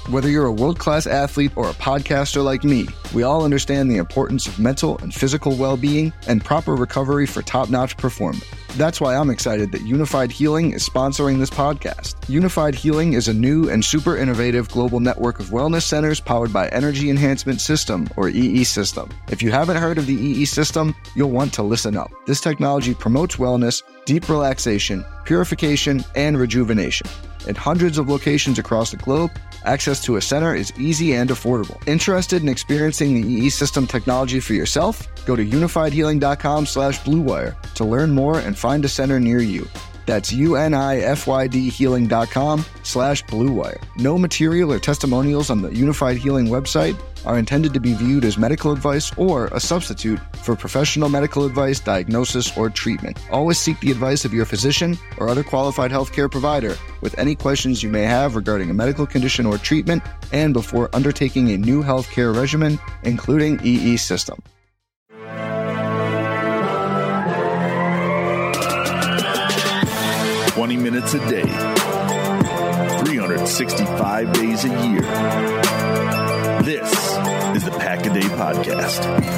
Whether you're a world-class athlete or a podcaster like me, we all understand the importance of mental and physical well-being and proper recovery for top-notch performance. That's why I'm excited that Unified Healing is sponsoring this podcast. Unified Healing is a new and super innovative global network of wellness centers powered by Energy Enhancement System, or EE System. If you haven't heard of the EE System, you'll want to listen up. This technology promotes wellness, deep relaxation, purification, and rejuvenation. In hundreds of locations across the globe, access to a center is easy and affordable. Interested in experiencing the EE System technology for yourself? Go to unifiedhealing.com/bluewire to learn more and find a center near you. That's unifydhealing.com/bluewire. No material or testimonials on the Unified Healing website are intended to be viewed as medical advice or a substitute for professional medical advice, diagnosis, or treatment. Always seek the advice of your physician or other qualified healthcare provider with any questions you may have regarding a medical condition or treatment and before undertaking a new healthcare regimen, including EE System. "20 minutes a day, 365 days a year." This is the Pack-A-Day Podcast.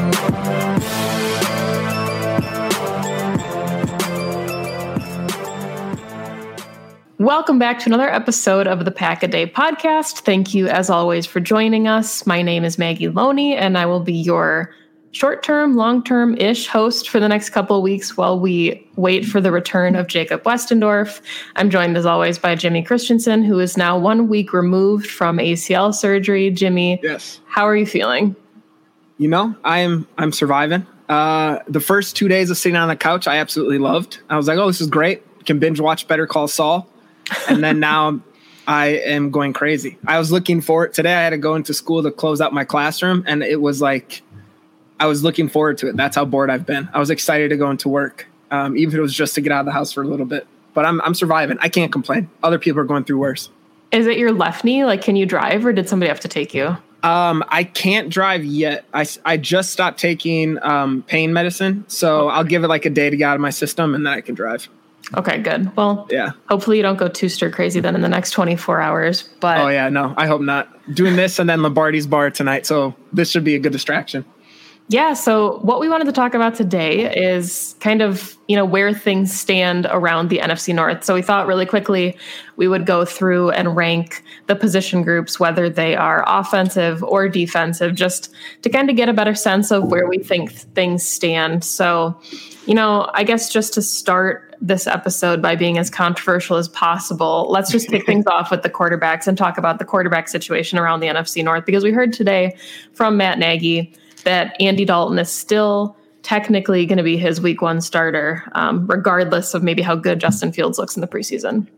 Welcome back to another episode of the Pack-A-Day Podcast. Thank you, as always, for joining us. My name is Maggie Loney, and I will be your short-term, long-term-ish host for the next couple of weeks while we wait for the return of Jacob Westendorf. I'm joined, as always, by Jimmy Christensen, who is now 1 week removed from ACL surgery. Jimmy, yes. How are you feeling? You know, I'm surviving. The first 2 days of sitting on the couch, I absolutely loved. I was like, oh, this is great. Can binge watch Better Call Saul. And then now I am going crazy. I was looking forward. Today I had to go into school to close out my classroom, and it was like, I was looking forward to it. That's how bored I've been. I was excited to go into work, even if it was just to get out of the house for a little bit. But I'm surviving. I can't complain. Other people are going through worse. Is it your left knee? Like, can you drive, or did somebody have to take you? I can't drive yet. I just stopped taking pain medicine, so I'll give it like a day to get out of my system, and then I can drive. Okay, good. Well, yeah. Hopefully you don't go too stir crazy then in the next 24 hours. But oh yeah, no, I hope not. Doing this and then Lombardi's bar tonight, so this should be a good distraction. Yeah, so what we wanted to talk about today is kind of, where things stand around the NFC North. So we thought really quickly we would go through and rank the position groups, whether they are offensive or defensive, just to kind of get a better sense of where we think things stand. So, I guess just to start this episode by being as controversial as possible, let's just kick things off with the quarterbacks and talk about the quarterback situation around the NFC North, because we heard today from Matt Nagy that Andy Dalton is still technically going to be his week one starter, regardless of maybe how good Justin Fields looks in the preseason.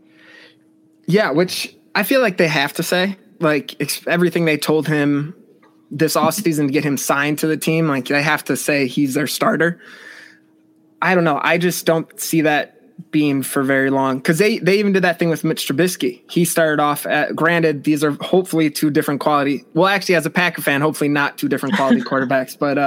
Yeah, which I feel like they have to say, like everything they told him this offseason to get him signed to the team, like they have to say he's their starter. I don't know. I just don't see that being for very long, because they even did that thing with Mitch Trubisky. He started off at, granted, these are hopefully two different quality. Well, actually, as a Packer fan, hopefully not two different quality quarterbacks, but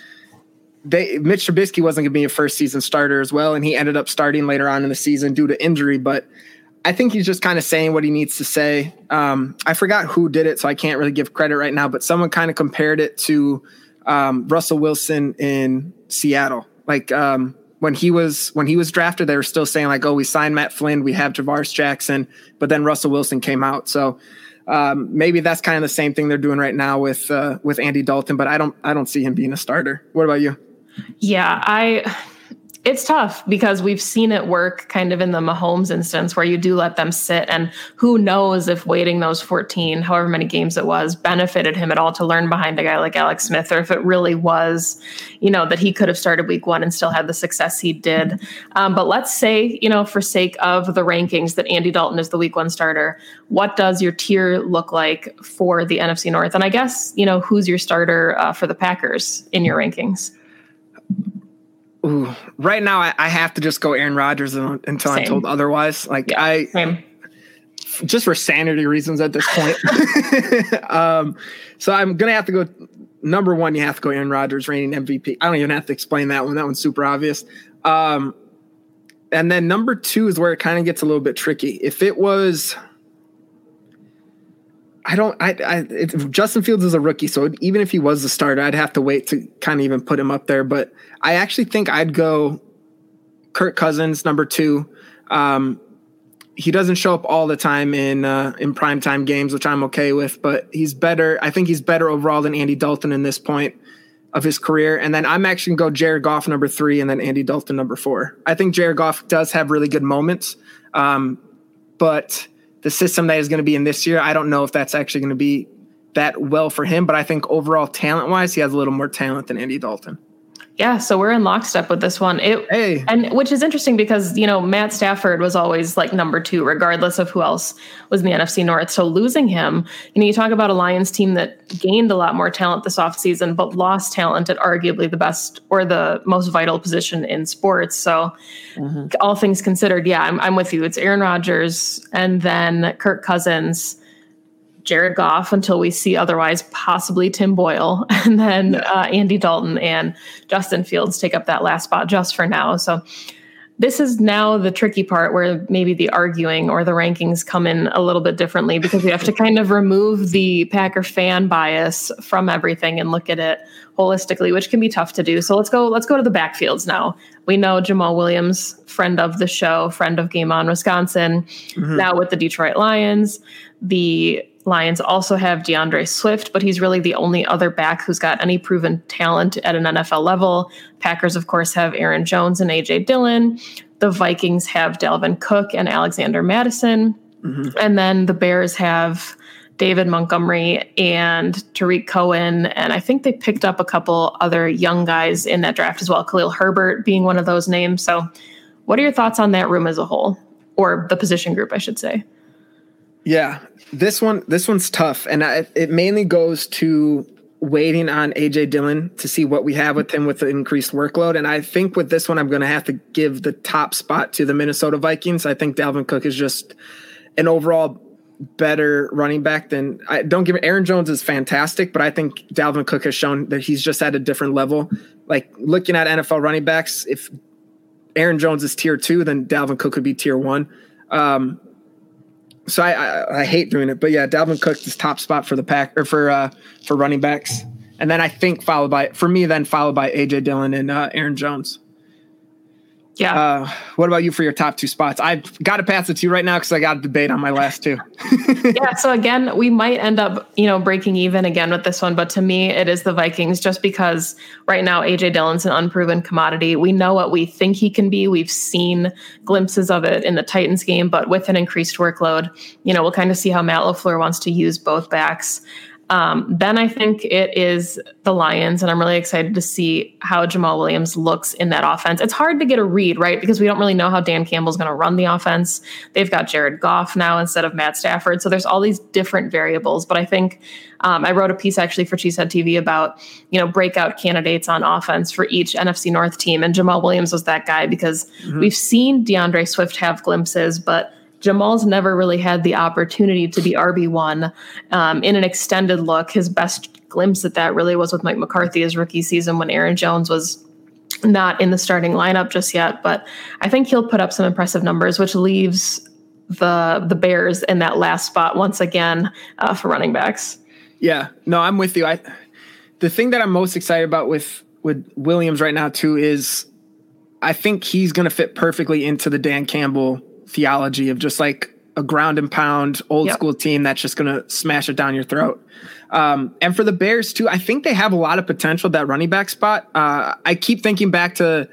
Mitch Trubisky wasn't going to be a first season starter as well, and he ended up starting later on in the season due to injury. But I think he's just kind of saying what he needs to say. I forgot who did it, so I can't really give credit right now, but someone kind of compared it to Russell Wilson in Seattle. Like, when he was drafted, they were still saying like, oh, we signed Matt Flynn, we have Javaris Jackson, but then Russell Wilson came out. So maybe that's kind of the same thing they're doing right now with Andy Dalton, but I don't see him being a starter. What about you? Yeah, it's tough because we've seen it work kind of in the Mahomes instance where you do let them sit, and who knows if waiting those 14, however many games it was, benefited him at all to learn behind a guy like Alex Smith, or if it really was, that he could have started week one and still had the success he did. But let's say, for sake of the rankings, that Andy Dalton is the week one starter. What does your tier look like for the NFC North? And I guess, who's your starter for the Packers in your rankings? Ooh, right now, I have to just go Aaron Rodgers until I'm told otherwise. Like same. Just for sanity reasons at this point. So I'm gonna have to go number one. You have to go Aaron Rodgers, reigning MVP. I don't even have to explain that one. That one's super obvious. And then number two is where it kind of gets a little bit tricky. If it was, Justin Fields is a rookie, so even if he was the starter, I'd have to wait to kind of even put him up there. But I actually think I'd go Kirk Cousins, number 2. He doesn't show up all the time in primetime games, which I'm okay with, but he's better. I think he's better overall than Andy Dalton in this point of his career. And then I'm actually going to go Jared Goff, number 3, and then Andy Dalton, number 4. I think Jared Goff does have really good moments, but the system that is going to be in this year, I don't know if that's actually going to be that well for him, but I think overall talent-wise, he has a little more talent than Andy Dalton. Yeah, so we're in lockstep with this one. And which is interesting because, Matt Stafford was always like number 2, regardless of who else was in the NFC North. So losing him, you talk about a Lions team that gained a lot more talent this offseason, but lost talent at arguably the best or the most vital position in sports. So all things considered, yeah, I'm with you. It's Aaron Rodgers and then Kirk Cousins, Jared Goff until we see otherwise, possibly Tim Boyle, and then Andy Dalton and Justin Fields take up that last spot just for now. So this is now the tricky part where maybe the arguing or the rankings come in a little bit differently because we have to kind of remove the Packer fan bias from everything and look at it holistically, which can be tough to do. So let's go to the backfields now. We know Jamal Williams, friend of the show, friend of Game On Wisconsin, now with the Detroit Lions. The Lions also have DeAndre Swift, but he's really the only other back who's got any proven talent at an NFL level. Packers, of course, have Aaron Jones and A.J. Dillon. The Vikings have Dalvin Cook and Alexander Mattison. And then the Bears have David Montgomery and Tariq Cohen. And I think they picked up a couple other young guys in that draft as well, Khalil Herbert being one of those names. So what are your thoughts on that room as a whole, or the position group, I should say? Yeah, this one's tough, and it mainly goes to waiting on A.J. Dillon to see what we have with him with the increased workload. And I think with this one, I'm going to have to give the top spot to the Minnesota Vikings. I think Dalvin Cook is just an overall better running back than Aaron Jones is fantastic, but I think Dalvin Cook has shown that he's just at a different level. Like looking at NFL running backs, if Aaron Jones is tier 2, then Dalvin Cook could be tier 1. So I hate doing it, but yeah, Dalvin Cook is top spot for the Pack or for running backs, and then I think followed by A.J. Dillon and Aaron Jones. Yeah. What about you for your top 2 spots? I've got to pass it to you right now because I got a debate on my last 2. Yeah. So again, we might end up, breaking even again with this one, but to me, it is the Vikings just because right now A.J. Dillon's an unproven commodity. We know what we think he can be. We've seen glimpses of it in the Titans game, but with an increased workload, we'll kind of see how Matt LaFleur wants to use both backs. Then I think it is the Lions, and I'm really excited to see how Jamal Williams looks in that offense. It's hard to get a read, right? Because we don't really know how Dan Campbell's going to run the offense. They've got Jared Goff now instead of Matt Stafford. So there's all these different variables. But I think I wrote a piece actually for Cheesehead TV about, breakout candidates on offense for each NFC North team. And Jamal Williams was that guy because we've seen DeAndre Swift have glimpses, but Jamal's never really had the opportunity to be RB1 in an extended look. His best glimpse at that really was with Mike McCarthy his rookie season when Aaron Jones was not in the starting lineup just yet. But I think he'll put up some impressive numbers, which leaves the Bears in that last spot once again for running backs. Yeah, no, I'm with you. The thing that I'm most excited about with Williams right now too is I think he's going to fit perfectly into the Dan Campbell theology of just like a ground and pound old school team that's just going to smash it down your throat. And for the Bears too, I think they have a lot of potential, that running back spot. I keep thinking back to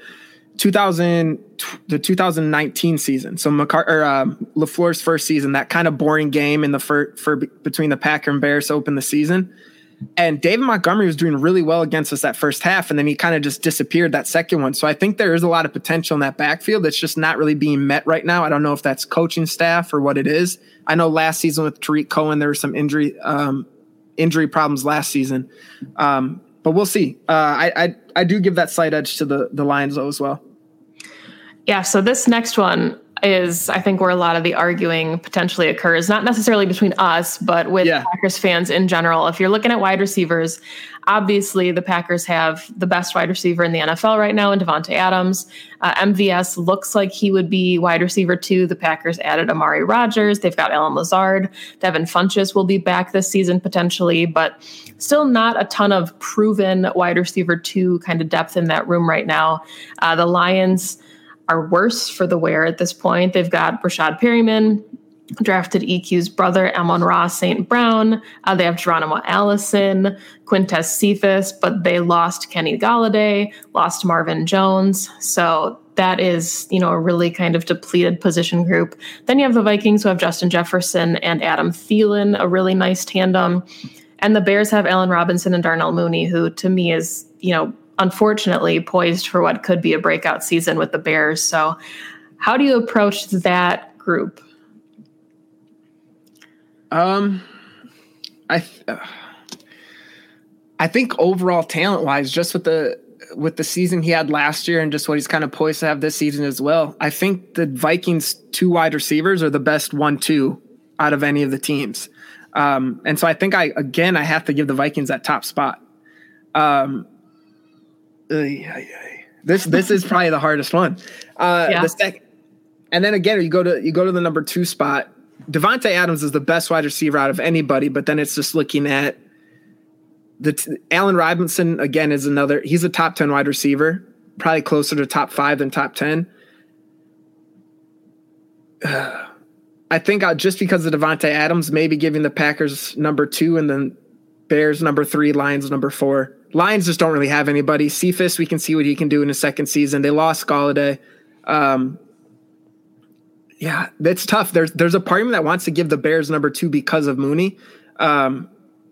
the 2019 season. So LaFleur's first season, that kind of boring game in the between the Packer and Bears to open the season. And David Montgomery was doing really well against us that first half, and then he kind of just disappeared that second one. So I think there is a lot of potential in that backfield that's just not really being met right now. I don't know if that's coaching staff or what it is. I know last season with Tariq Cohen, there were some injury problems last season. But we'll see. I do give that slight edge to the Lions though as well. Yeah, so this next one, is, I think, where a lot of the arguing potentially occurs, not necessarily between us, but with Packers fans in general. If you're looking at wide receivers, obviously the Packers have the best wide receiver in the NFL right now in Davante Adams. MVS looks like he would be wide receiver 2. The Packers added Amari Rodgers. They've got Allen Lazard. Devin Funchess will be back this season potentially, but still not a ton of proven wide receiver 2 kind of depth in that room right now. The Lions are worse for the wear at this point. They've got Rashad Perryman, drafted EQ's brother, Amon-Ra St. Brown. They have Geronimo Allison, Quintez Cephas, but they lost Kenny Golladay, lost Marvin Jones. So that is, a really kind of depleted position group. Then you have the Vikings, who have Justin Jefferson and Adam Thielen, a really nice tandem. And the Bears have Allen Robinson and Darnell Mooney, who to me is, unfortunately poised for what could be a breakout season with the Bears. So how do you approach that group? I think overall talent wise, just with the season he had last year and just what he's kind of poised to have this season as well, I think the Vikings 2 wide receivers are the best 1-2 out of any of the teams. And so I think I have to give the Vikings that top spot. This is probably the hardest one. And then again, you go to the number 2 spot. Davante Adams is the best wide receiver out of anybody, but then it's just looking at Allen Robinson again is another. He's a top 10 wide receiver, probably closer to top 5 than top 10. I think just because of Davante Adams, maybe giving the Packers number 2 and then Bears number 3, Lions number 4. Lions just don't really have anybody. Cephas, we can see what he can do in his second season. They lost Golladay. Yeah, that's tough. There's a part of me that wants to give the Bears number 2 because of Mooney. But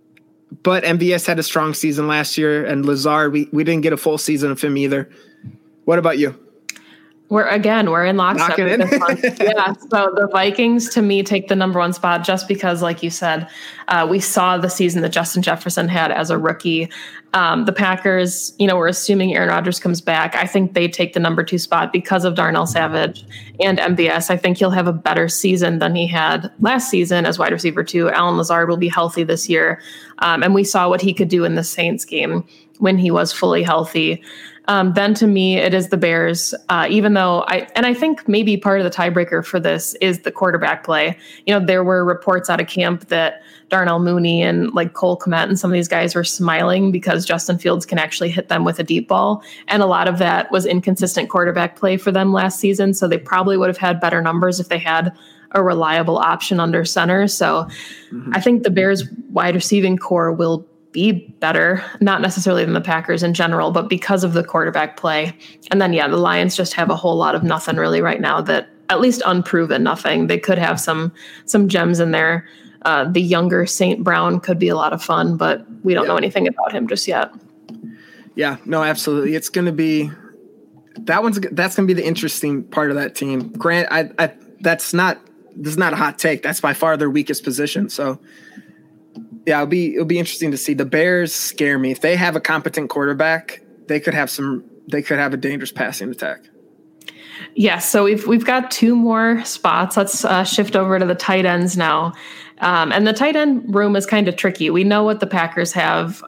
MVS had a strong season last year, and Lazard, we didn't get a full season of him either. What about you? We're in lockstep with this one. Yeah, so the Vikings, to me, take the number 1 spot just because, like you said, we saw the season that Justin Jefferson had as a rookie. The Packers, we're assuming Aaron Rodgers comes back. I think they take the number 2 spot because of Darnell Savage and MVS. I think he'll have a better season than he had last season as wide receiver 2. Allen Lazard will be healthy this year. And we saw what he could do in the Saints game when he was fully healthy. Then to me, it is the Bears, even though I think maybe part of the tiebreaker for this is the quarterback play. There were reports out of camp that Darnell Mooney and like Cole Kmet and some of these guys were smiling because Justin Fields can actually hit them with a deep ball. And a lot of that was inconsistent quarterback play for them last season. So they probably would have had better numbers if they had a reliable option under center. So I think the Bears wide receiving core will be better, not necessarily than the Packers in general, but because of the quarterback play. And then, the Lions just have a whole lot of nothing really right now, that at least unproven nothing. They could have some gems in there. The younger St. Brown could be a lot of fun, but we don't know anything about him just yet. Yeah, no, absolutely. It's going to be that's going to be the interesting part of that team. Grant, this is not a hot take. That's by far their weakest position. So yeah, it'll be interesting to see. The Bears scare me. If they have a competent quarterback, they could have a dangerous passing attack. Yes, so we've got 2 more spots. Let's shift over to the tight ends now. And the tight end room is kind of tricky. We know what the Packers have.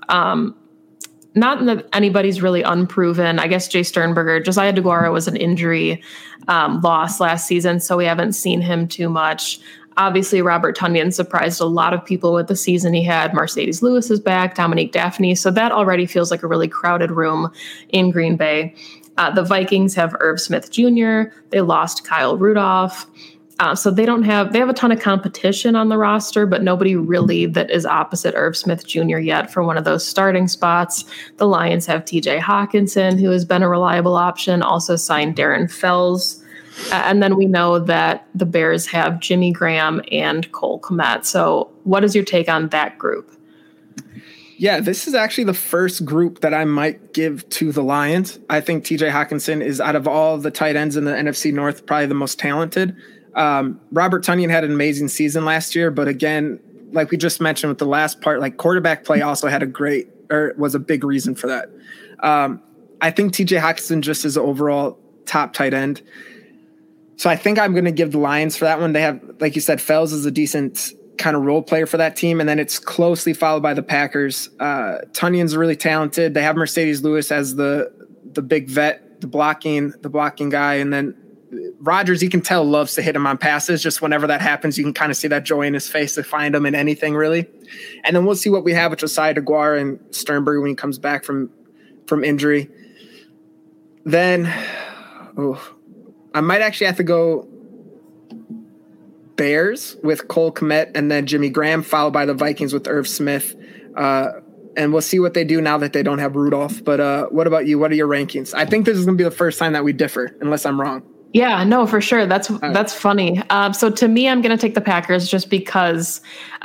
Not that anybody's really unproven. I guess Jay Sternberger, Josiah DeGuara was an injury loss last season, so we haven't seen him too much. Obviously, Robert Tonyan surprised a lot of people with the season he had. Mercedes Lewis is back, Dominique Daphne. So that already feels like a really crowded room in Green Bay. The Vikings have Irv Smith Jr. They lost Kyle Rudolph. So they have a ton of competition on the roster, but nobody really that is opposite Irv Smith Jr. yet for one of those starting spots. The Lions have TJ Hawkinson, who has been a reliable option, also signed Darren Fells. And then we know that the Bears have Jimmy Graham and Cole Kmet. So what is your take on that group? Yeah, this is actually the first group that I might give to the Lions. I think TJ Hawkinson is, out of all the tight ends in the NFC North, probably the most talented. Robert Tonyan had an amazing season last year, but again, like we just mentioned with the last part, like quarterback play also was a big reason for that. I think TJ Hawkinson just is an overall top tight end. So I think I'm going to give the Lions for that one. They have, like you said, Fells is a decent kind of role player for that team. And then it's closely followed by the Packers. Tunyon's really talented. They have Mercedes Lewis as the big vet, the blocking guy. And then Rodgers, you can tell, loves to hit him on passes. Just whenever that happens, you can kind of see that joy in his face to find him in anything, really. And then we'll see what we have with Josiah DeGuara and Sternberger when he comes back from injury. Then, I might actually have to go Bears with Cole Kmet and then Jimmy Graham, followed by the Vikings with Irv Smith. And we'll see what they do now that they don't have Rudolph. But what about you? What are your rankings? I think this is going to be the first time that we differ, unless I'm wrong. Yeah, no, for sure. That's funny. So to me, I'm going to take the Packers just because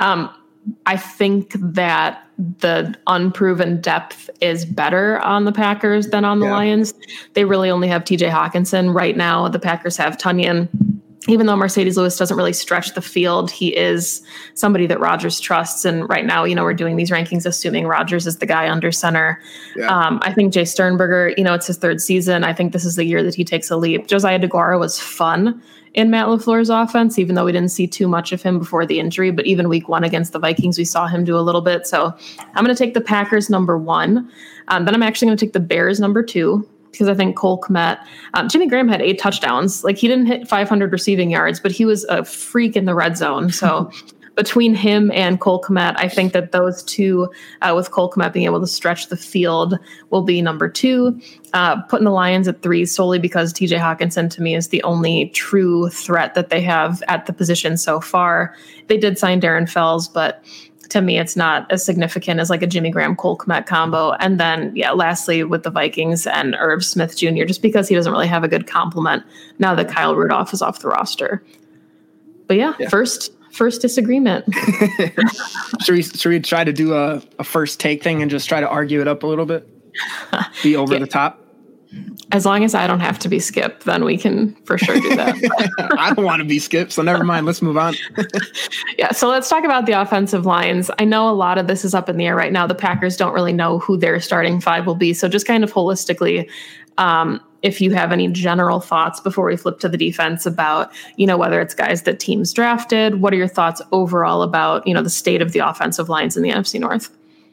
I think that the unproven depth is better on the Packers than on the Lions. They really only have TJ Hawkinson right now. The Packers have Tunyon. Even though Mercedes Lewis doesn't really stretch the field, he is somebody that Rodgers trusts. And right now, we're doing these rankings assuming Rodgers is the guy under center. Yeah. I think Jay Sternberger, it's his third season. I think this is the year that he takes a leap. Josiah DeGuara was fun in Matt LaFleur's offense, even though we didn't see too much of him before the injury. But even week 1 against the Vikings, we saw him do a little bit. So I'm going to take the Packers number 1. Then I'm actually going to take the Bears number 2. Because I think Cole Kmet, Jimmy Graham had 8 touchdowns. Like, he didn't hit 500 receiving yards, but he was a freak in the red zone. So between him and Cole Kmet, I think that those two, with Cole Kmet being able to stretch the field, will be number 2. Putting the Lions at 3 solely because TJ Hawkinson, to me, is the only true threat that they have at the position so far. They did sign Darren Fells, but to me, it's not as significant as like a Jimmy Graham Cole Kmet combo. And then, lastly, with the Vikings and Irv Smith Jr., just because he doesn't really have a good complement now that Kyle Rudolph is off the roster. But first disagreement. Should we try to do a first take thing and just try to argue it up a little bit? Be over the top? As long as I don't have to be Skip, then we can for sure do that. I don't want to be Skip, so never mind. Let's move on. So let's talk about the offensive lines. I know a lot of this is up in the air right now. The Packers don't really know who their starting 5 will be. So just kind of holistically, if you have any general thoughts before we flip to the defense about, whether it's guys that teams drafted, what are your thoughts overall about, the state of the offensive lines in the NFC North?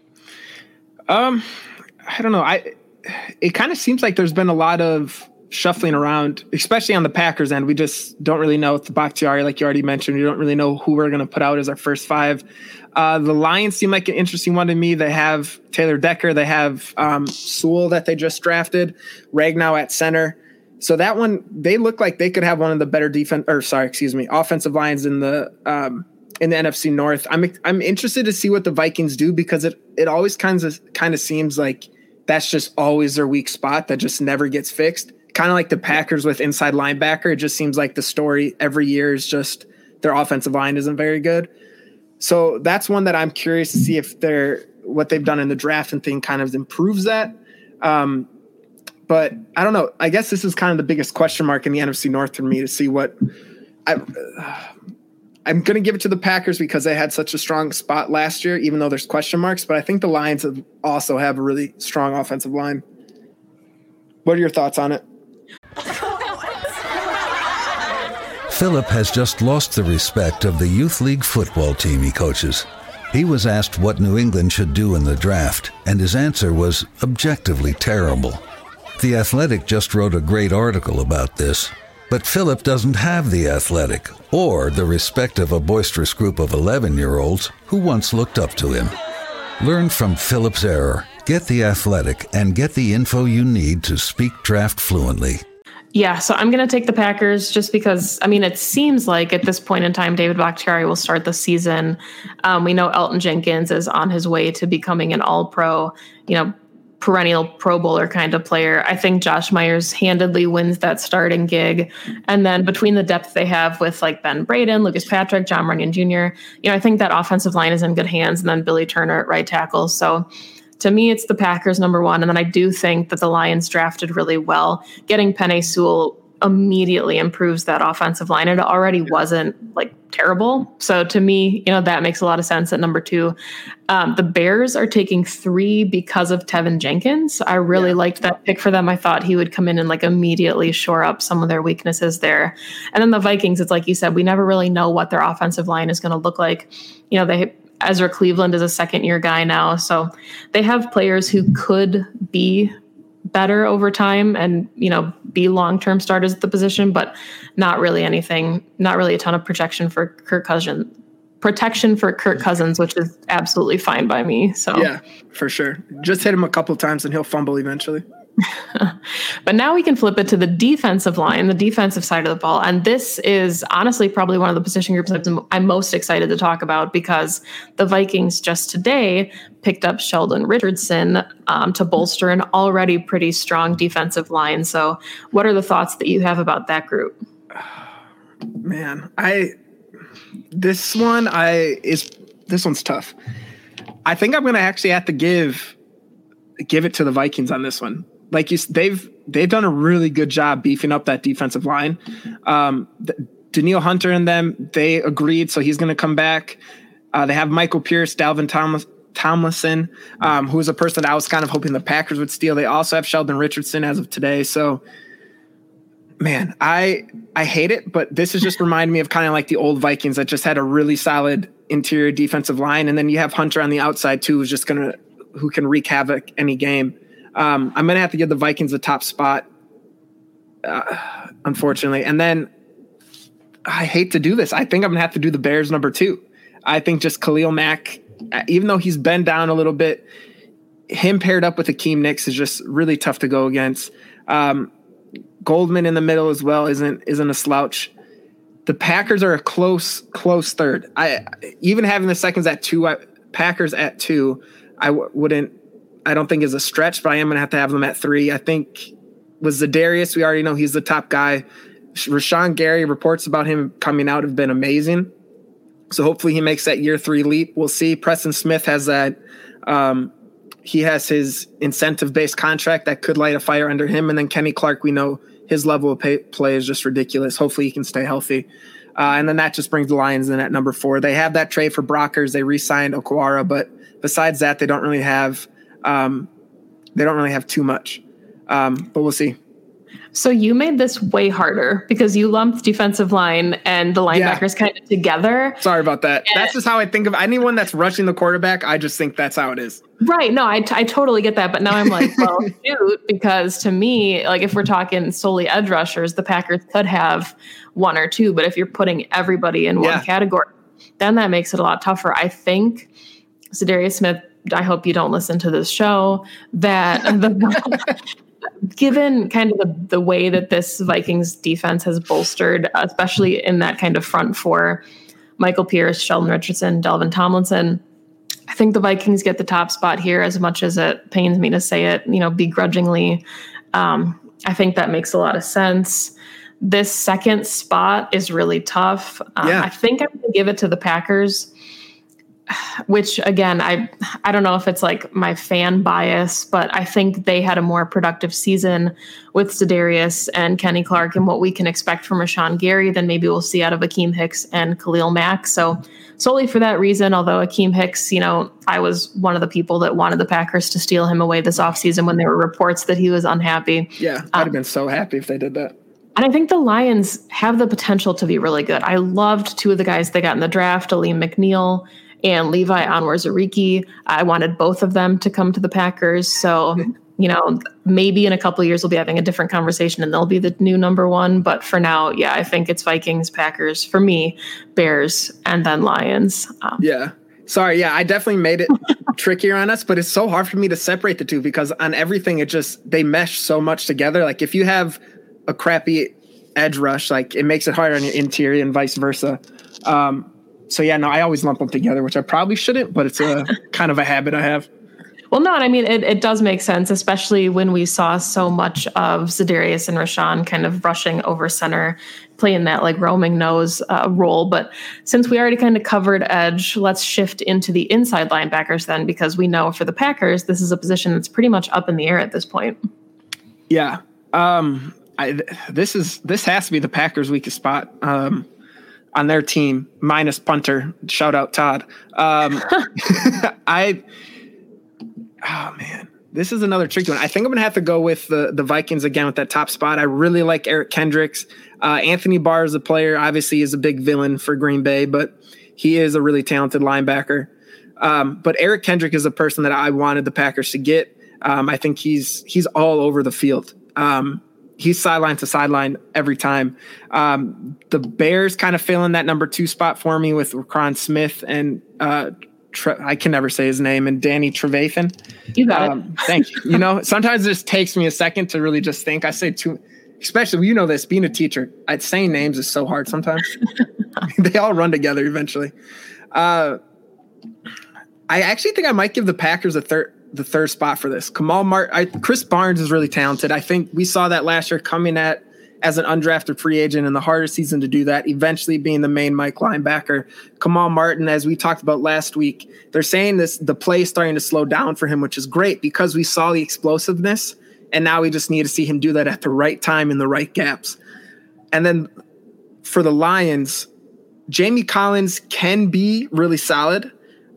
I don't know. It kind of seems like there's been a lot of shuffling around, especially on the Packers end. We just don't really know with the Bakhtiari, like you already mentioned. We don't really know who we're going to put out as our first 5. The Lions seem like an interesting one to me. They have Taylor Decker. They have Sewell that they just drafted, Ragnow at center. So that one, they look like they could have one of the better offensive lines in the NFC North. I'm interested to see what the Vikings do, because it always kind of seems like that's just always their weak spot that just never gets fixed. Kind of like the Packers with inside linebacker. It just seems like the story every year is just their offensive line isn't very good. So that's one that I'm curious to see if what they've done in the draft and thing kind of improves that. But I don't know. I guess this is kind of the biggest question mark in the NFC North for me to see what I'm going to give it to the Packers because they had such a strong spot last year, even though there's question marks. But I think the Lions also have a really strong offensive line. What are your thoughts on it? Philip has just lost the respect of the youth league football team he coaches. He was asked what New England should do in the draft, and his answer was objectively terrible. The Athletic just wrote a great article about this. But Philip doesn't have the Athletic or the respect of a boisterous group of 11-year-olds who once looked up to him. Learn from Philip's error, get the Athletic, and get the info you need to speak draft fluently. Yeah, so I'm going to take the Packers just because, it seems like at this point in time, David Bakhtiari will start the season. We know Elton Jenkins is on his way to becoming an all-pro, perennial Pro Bowler kind of player. I think Josh Myers handedly wins that starting gig. And then between the depth they have with like Ben Braden, Lucas Patrick, John Runyon Jr., I think that offensive line is in good hands. And then Billy Turner at right tackle. So to me, it's the Packers number 1. And then I do think that the Lions drafted really well. Getting Penei Sewell immediately improves that offensive line. It already wasn't like terrible. So to me, that makes a lot of sense at number 2. The Bears are taking 3 because of Tevin Jenkins. I really liked that pick for them. I thought he would come in and like immediately shore up some of their weaknesses there. And then the Vikings, it's like you said, we never really know what their offensive line is going to look like. Ezra Cleveland is a second-year guy now, so they have players who could be better over time and, be long-term starters at the position, but not really a ton of protection for Kirk Cousins, which is absolutely fine by me. So yeah, for sure. Just hit him a couple of times and he'll fumble eventually. But now we can flip it to the defensive line, the defensive side of the ball. And this is honestly probably one of the position groups I'm most excited to talk about, because the Vikings just today picked up Sheldon Richardson to bolster an already pretty strong defensive line. So what are the thoughts that you have about that group? Man, this one's tough. I think I'm going to actually have to give it to the Vikings on this one. Like they've done a really good job beefing up that defensive line. Danielle Hunter and them, they agreed, so he's going to come back. They have Michael Pierce, Dalvin Tomlinson, who is a person that I was kind of hoping the Packers would steal. They also have Sheldon Richardson as of today. So, man, I hate it, but this is just reminding me of kind of like the old Vikings that just had a really solid interior defensive line, and then you have Hunter on the outside too, who can wreak havoc any game. I'm going to have to give the Vikings the top spot, unfortunately. And then I hate to do this. I think I'm going to have to do the Bears number 2. I think just Khalil Mack, even though he's been down a little bit, him paired up with Akeem Nicks is just really tough to go against. Goldman in the middle as well isn't a slouch. The Packers are a close third. Even having the seconds at 2, Packers at 2, I don't think is a stretch, but I am going to have them at 3. I think with Za'Darius, we already know he's the top guy. Rashawn Gary, reports about him coming out have been amazing. So hopefully he makes that year 3 leap. We'll see. Preston Smith has that. He has his incentive-based contract that could light a fire under him. And then Kenny Clark, we know his level of play is just ridiculous. Hopefully he can stay healthy. And then that just brings the Lions in at number 4. They have that trade for Brockers. They re-signed Okwara, but besides that, they don't really have too much. But we'll see. So you made this way harder because you lumped defensive line and the linebackers kind of together. Sorry about that. That's just how I think of anyone that's rushing the quarterback. I just think that's how it is. Right. No, I totally get that. But now I'm like, well, shoot, because to me, like if we're talking solely edge rushers, the Packers could have 1 or 2. But if you're putting everybody in one category, then that makes it a lot tougher. I think Za'Darius Smith, I hope you don't listen to this show, that given kind of the way that this Vikings defense has bolstered, especially in that kind of front 4, Michael Pierce, Sheldon Richardson, Dalvin Tomlinson, I think the Vikings get the top spot here, as much as it pains me to say it, begrudgingly. I think that makes a lot of sense. This second spot is really tough. I think I'm going to give it to the Packers, which again, I don't know if it's like my fan bias, but I think they had a more productive season with Za'Darius and Kenny Clark and what we can expect from Rashawn Gary than maybe we'll see out of Akeem Hicks and Khalil Mack. So solely for that reason, although Akeem Hicks, I was one of the people that wanted the Packers to steal him away this offseason when there were reports that he was unhappy. Yeah, I'd have been so happy if they did that. And I think the Lions have the potential to be really good. I loved 2 of the guys they got in the draft, Aleem McNeil and Levi Onwuzurike. I wanted both of them to come to the Packers. So, maybe in a couple of years we'll be having a different conversation and they'll be the new number 1. But for now, I think it's Vikings, Packers, for me, Bears, and then Lions. Sorry. I definitely made it trickier on us, but it's so hard for me to separate the 2 because on everything, they mesh so much together. Like if you have a crappy edge rush, like it makes it harder on your interior and vice versa. I always lump them together, which I probably shouldn't, but it's a kind of a habit I have. Well, no, I mean, it does make sense, especially when we saw so much of Za'Darius and Rashawn kind of rushing over center, playing that like roaming nose role. But since we already kind of covered edge, let's shift into the inside linebackers then, because we know for the Packers, this is a position that's pretty much up in the air at this point. Yeah. This has to be the Packers' weakest spot on their team, minus punter. Shout out Todd. Oh man, this is another tricky one. I think I'm gonna have to go with the Vikings again with that top spot. I really like Eric Kendricks. Anthony Barr is a player. Obviously, is a big villain for Green Bay, but he is a really talented linebacker. But Eric Kendrick is a person that I wanted the Packers to get. I think he's all over the field. He's sideline to sideline every time. The Bears kind of fill in that number 2 spot for me with Roquan Smith and I can never say his name, and Danny Trevathan. You got it. Thank you. Sometimes it just takes me a second to really just think. I say too, especially, this, being a teacher, saying names is so hard sometimes. They all run together eventually. I actually think I might give the Packers the third spot for this. Chris Barnes is really talented. I think we saw that last year coming as an undrafted free agent in the hardest season to do that, eventually being the main Mike linebacker. Kamal Martin, as we talked about last week, they're saying the play is starting to slow down for him, which is great because we saw the explosiveness, and now we just need to see him do that at the right time in the right gaps. And then for the Lions, Jamie Collins can be really solid.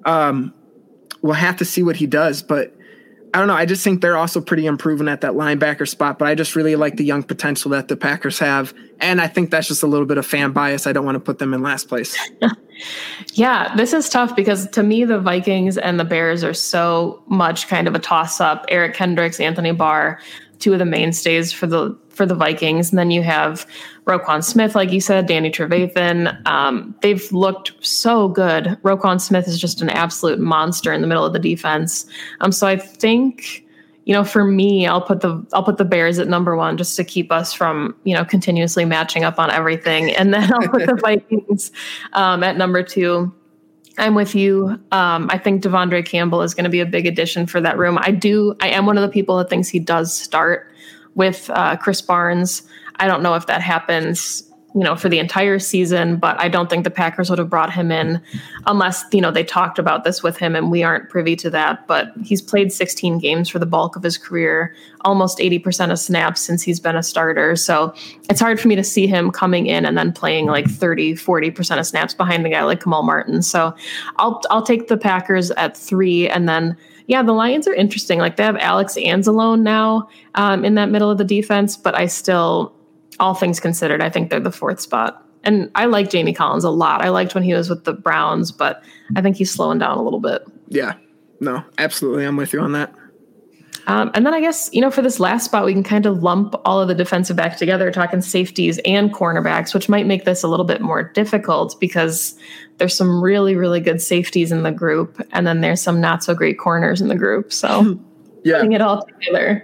We'll have to see what he does, but I don't know. I just think they're also pretty improving at that linebacker spot, but I just really like the young potential that the Packers have. And I think that's just a little bit of fan bias. I don't want to put them in last place. Yeah, this is tough because to me, the Vikings and the Bears are so much kind of a toss up. Eric Kendricks, Anthony Barr, 2 of the mainstays for the Vikings. And then you have Roquan Smith, like you said, Danny Trevathan. They've looked so good. Roquan Smith is just an absolute monster in the middle of the defense. So I think, for me, I'll put the Bears at number 1 just to keep us from, continuously matching up on everything. And then I'll put the Vikings at number 2. I'm with you. I think Devondre Campbell is going to be a big addition for that room. I am one of the people that thinks he does start with Chris Barnes. I don't know if that happens, for the entire season, but I don't think the Packers would have brought him in unless, they talked about this with him and we aren't privy to that. But he's played 16 games for the bulk of his career, almost 80% of snaps since he's been a starter. So it's hard for me to see him coming in and then playing like 30-40% of snaps behind the guy like Kamal Martin. So I'll take the Packers at 3. And then, yeah, the Lions are interesting. Like they have Alex Anzalone now in that middle of the defense, but I still, all things considered, I think they're the 4th spot. And I like Jamie Collins a lot. I liked when he was with the Browns, but I think he's slowing down a little bit. Yeah, no, absolutely. I'm with you on that. And then I guess, for this last spot, we can kind of lump all of the defensive backs together, talking safeties and cornerbacks, which might make this a little bit more difficult because there's some really, really good safeties in the group. And then there's some not so great corners in the group. So putting it all together.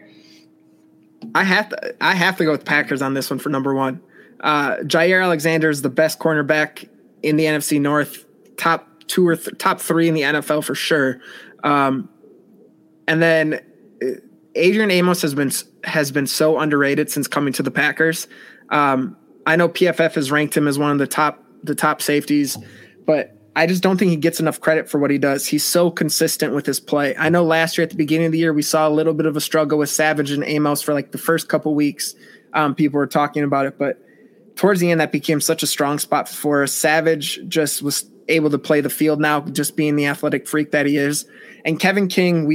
I have to go with Packers on this one for number 1. Jair Alexander is the best cornerback in the NFC North, top 2 or top 3 in the NFL for sure. And then Adrian Amos has been so underrated since coming to the Packers. I know PFF has ranked him as one of the top safeties, but I just don't think he gets enough credit for what he does. He's so consistent with his play. I know last year at the beginning of the year, we saw a little bit of a struggle with Savage and Amos for like the first couple weeks. People were talking about it, but towards the end, that became such a strong spot for us. Savage just was able to play the field now, just being the athletic freak that he is. And Kevin King,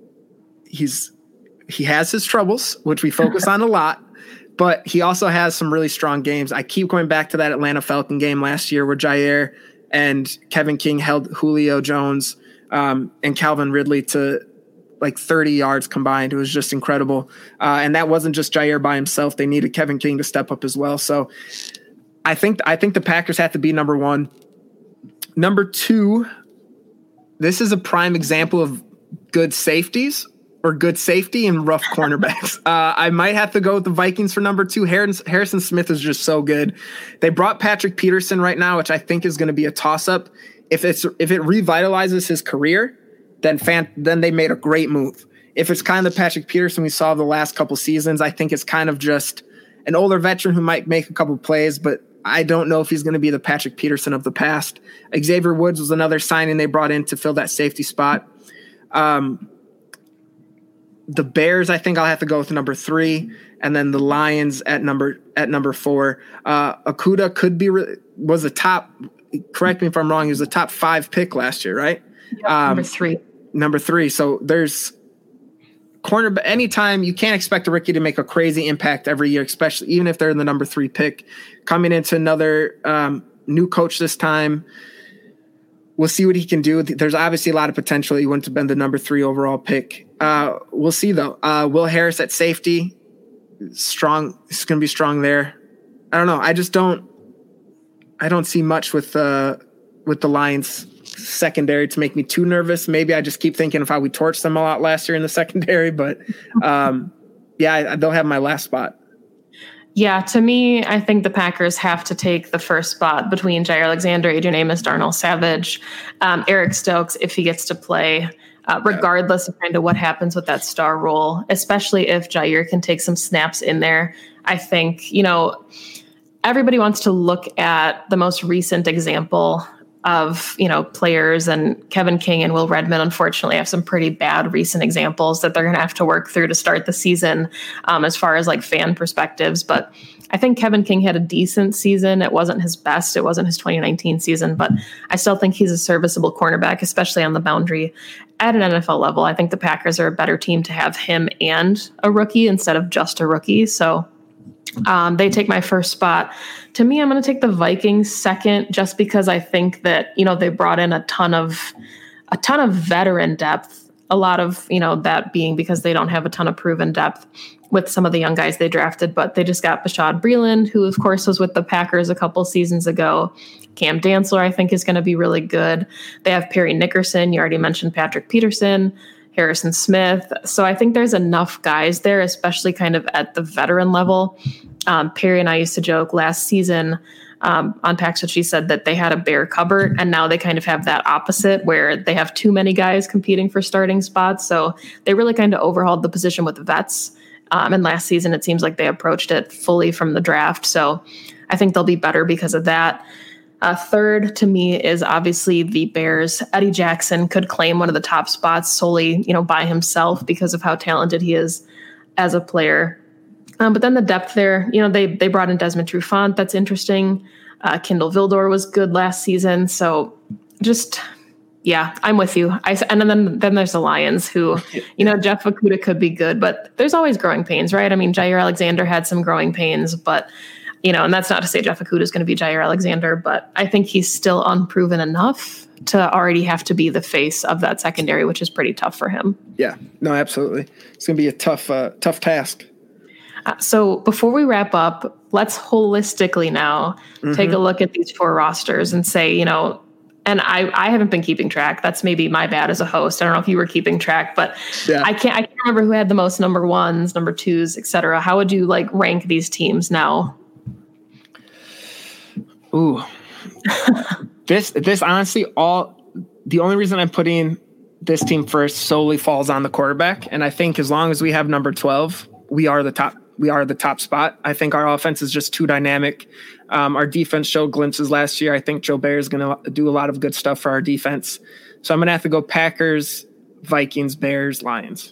he has his troubles, which we focus on a lot, but he also has some really strong games. I keep going back to that Atlanta Falcon game last year where Jair and Kevin King held Julio Jones and Calvin Ridley to like 30 yards combined. It was just incredible. And that wasn't just Jair by himself. They needed Kevin King to step up as well. So I think the Packers have to be number 1. Number 2, this is a prime example of good safeties or good safety and rough cornerbacks. I might have to go with the Vikings for number 2. Harrison Smith is just so good. They brought Patrick Peterson right now, which I think is going to be a toss-up. If it revitalizes his career, then they made a great move. If it's kind of the Patrick Peterson we saw the last couple seasons, I think it's kind of just an older veteran who might make a couple plays, but I don't know if he's going to be the Patrick Peterson of the past. Xavier Woods was another signing they brought in to fill that safety spot. The Bears, I think I'll have to go with number 3, and then the Lions at number 4. Okudah was a top. Correct me if I'm wrong. He was a top 5 pick last year, right? Yep, number 3. Number 3. So there's corner. Anytime you can't expect a rookie to make a crazy impact every year, especially even if they're in the number 3 pick. Coming into another new coach this time. We'll see what he can do. There's obviously a lot of potential. He wouldn't have been the number 3 overall pick. We'll see, though. Will Harris at safety, strong. It's going to be strong there. I don't know. I don't see much with the Lions secondary to make me too nervous. Maybe I just keep thinking of how we torched them a lot last year in the secondary. But, they'll have my last spot. Yeah, to me, I think the Packers have to take the first spot between Jair Alexander, Adrian Amos, Darnell Savage, Eric Stokes, if he gets to play, regardless of kind of what happens with that star role, especially if Jair can take some snaps in there. I think, everybody wants to look at the most recent example of, players, and Kevin King and Will Redmond, unfortunately, have some pretty bad recent examples that they're going to have to work through to start the season as far as like fan perspectives. But I think Kevin King had a decent season. It wasn't his best. It wasn't his 2019 season, but I still think he's a serviceable cornerback, especially on the boundary at an NFL level. I think the Packers are a better team to have him and a rookie instead of just a rookie. So they take my first spot. To me, I'm going to take the Vikings second, just because I think that, they brought in a ton of veteran depth, a lot of, that being because they don't have a ton of proven depth with some of the young guys they drafted, but they just got Bashaud Breeland, who of course was with the Packers a couple seasons ago. Cam Dantzler, I think, is going to be really good. They have Perry Nickerson. You already mentioned Patrick Peterson, Harrison Smith. So I think there's enough guys there, especially kind of at the veteran level. Perry and I used to joke last season on Packs What She Said that they had a bare cupboard, and now they kind of have that opposite where they have too many guys competing for starting spots. So they really kind of overhauled the position with vets. And last season, it seems like they approached it fully from the draft. So I think they'll be better because of that. Third to me is obviously the Bears. Eddie Jackson could claim one of the top spots solely, by himself because of how talented he is as a player. But then the depth there, they brought in Desmond Trufant. That's interesting. Kindle Vildor was good last season. So just, I'm with you. And then there's the Lions who, Jeff Okudah could be good, but there's always growing pains, right? I mean, Jair Alexander had some growing pains, but, and that's not to say Jeff Okudah is going to be Jair Alexander, but I think he's still unproven enough to already have to be the face of that secondary, which is pretty tough for him. Yeah, no, absolutely. It's going to be a tough task. So before we wrap up, let's holistically now take a look at these 4 rosters and say, and I haven't been keeping track. That's maybe my bad as a host. I don't know if you were keeping track, but I can't remember who had the most number 1s, number 2s, et cetera. How would you rank these teams now? Ooh, this honestly, the only reason I'm putting this team first solely falls on the quarterback. And I think as long as we have number 12, we are the top spot. I think our offense is just too dynamic. Our defense showed glimpses last year. I think Joe Barry is going to do a lot of good stuff for our defense. So I'm going to have to go Packers, Vikings, Bears, Lions.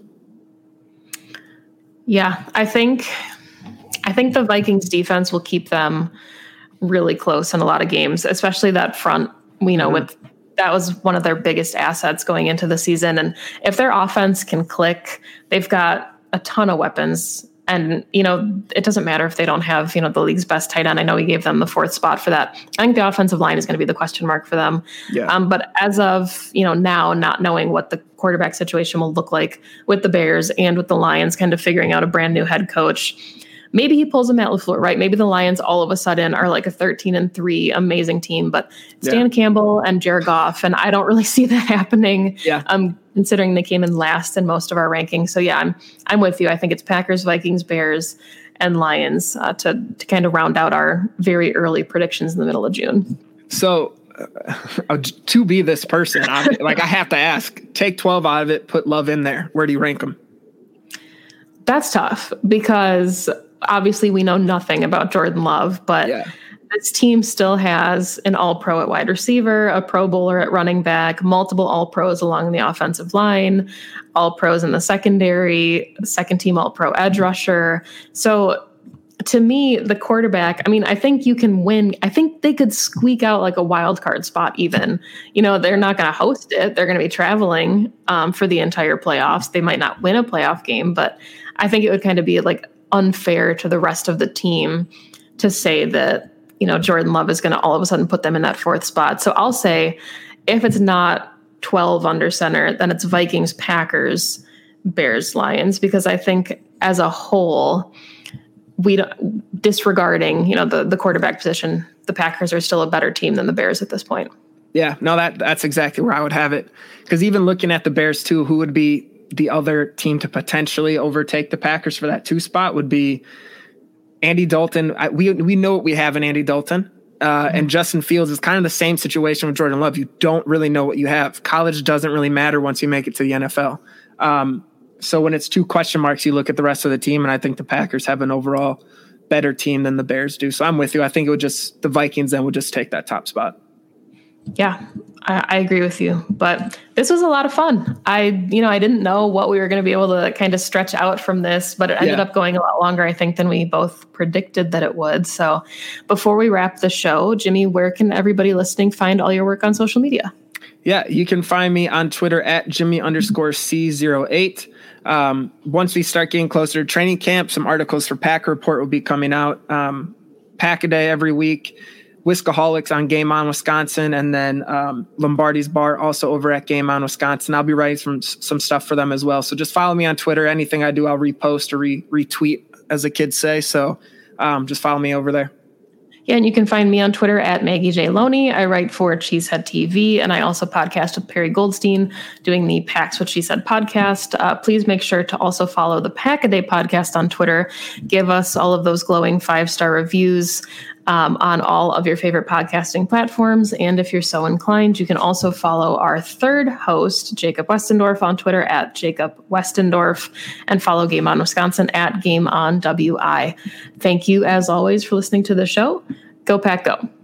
Yeah, I think the Vikings defense will keep them really close in a lot of games, especially that front, that was one of their biggest assets going into the season. And if their offense can click, they've got a ton of weapons. And, it doesn't matter if they don't have, the league's best tight end. I know we gave them the 4th spot for that. I think the offensive line is going to be the question mark for them. Yeah. But as of, now, not knowing what the quarterback situation will look like with the Bears and with the Lions, kind of figuring out a brand new head coach, maybe he pulls a Matt LaFleur, right? Maybe the Lions all of a sudden are like a 13-3 amazing team, but Stan Campbell and Jared Goff, and I don't really see that happening. Yeah. Considering they came in last in most of our rankings. So I'm with you. I think it's Packers, Vikings, Bears, and Lions to kind of round out our very early predictions in the middle of June. So to be this person, I have to ask, take 12 out of it, put Love in there. Where do you rank them? That's tough because obviously we know nothing about Jordan Love, but this team still has an all-pro at wide receiver, a pro bowler at running back, multiple all-pros along the offensive line, all-pros in the secondary, second team all-pro edge rusher. So to me, the quarterback, I mean, I think you can win. I think they could squeak out like a wild card spot even. They're not going to host it. They're going to be traveling for the entire playoffs. They might not win a playoff game, but I think it would kind of be like unfair to the rest of the team to say that, Jordan Love is going to all of a sudden put them in that fourth spot. So I'll say if it's not 12 under center, then it's Vikings, Packers, Bears, Lions, because I think as a whole, disregarding, the quarterback position, the Packers are still a better team than the Bears at this point. Yeah, no, that's exactly where I would have it. Because even looking at the Bears too, who would be the other team to potentially overtake the Packers for that 2 spot would be Andy Dalton. We know what we have in Andy Dalton. And Justin Fields is kind of the same situation with Jordan Love. You don't really know what you have. College doesn't really matter once you make it to the NFL. So when it's 2 question marks, you look at the rest of the team, and I think the Packers have an overall better team than the Bears do. So I'm with you. I think the Vikings then would just take that top spot. Yeah, I agree with you. But this was a lot of fun. I didn't know what we were going to be able to kind of stretch out from this, but it ended up going a lot longer, I think, than we both predicted that it would. So before we wrap the show, Jimmy, where can everybody listening find all your work on social media? Yeah, you can find me on Twitter at Jimmy_C08. Once we start getting closer to training camp, some articles for Pack Report will be coming out. Pack-A-Day every week. Whiskaholics on Game On Wisconsin, and then Lombardi's Bar also over at Game On Wisconsin. I'll be writing some stuff for them as well. So just follow me on Twitter. Anything I do, I'll repost or retweet, as the kids say. So just follow me over there. Yeah, and you can find me on Twitter at Maggie J. Loney. I write for Cheesehead TV, and I also podcast with Perry Goldstein, doing the Packs What She Said podcast. Please make sure to also follow the Pack-A-Day podcast on Twitter. Give us all of those glowing 5-star reviews on all of your favorite podcasting platforms. And if you're so inclined, you can also follow our third host, Jacob Westendorf, on Twitter at Jacob Westendorf, and follow Game On Wisconsin at Game On WI. Thank you, as always, for listening to the show. Go Pack Go.